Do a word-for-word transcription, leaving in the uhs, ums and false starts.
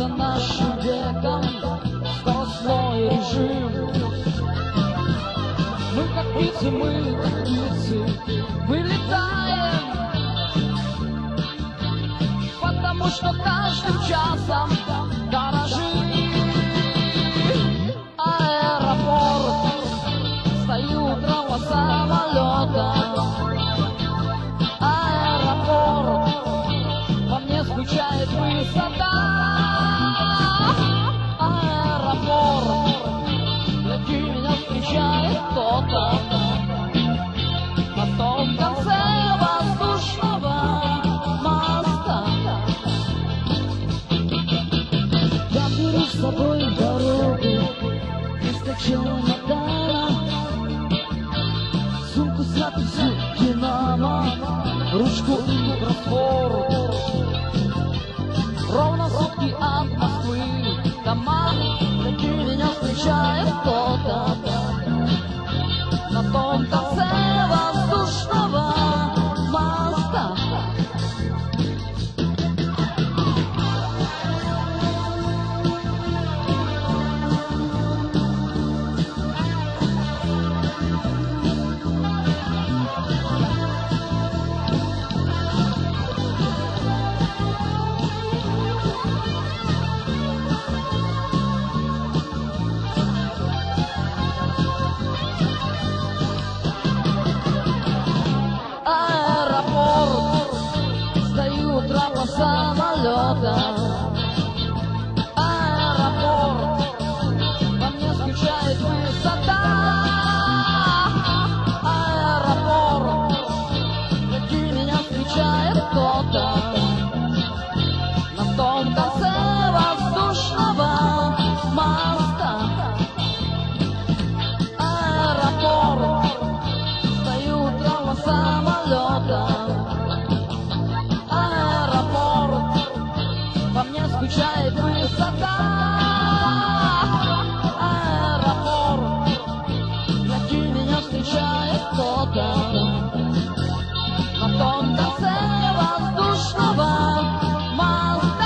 нашим веком скоростной режим. Мы как птицы, мы как птицы, вылетаем, потому что каждым часом дорожим. Аэропорт, встают трава самолета. Аэропорт, во мне скучает высота. Аэропорт, лети, меня встречает кто-то на том конце воздушного моста. Я беру с собой дорогу вместо чемодана, сумку с надписью «Динамо», ручку и кроссворд. Ровно сутки от Москвы до Мани, таки меня встречает кто-то на том конце воздушного моста. Аэропорт, встают трава самолета. Аэропорт, во мне скучает высота. Аэропорт, лети, меня встречает кто-то на том конце воздушного моста. Аэропорт, встают трава самолета. Аэропорт, во мне скучает высота. Аэропорт, лети, меня встречает кто-то на том конце воздушного моста.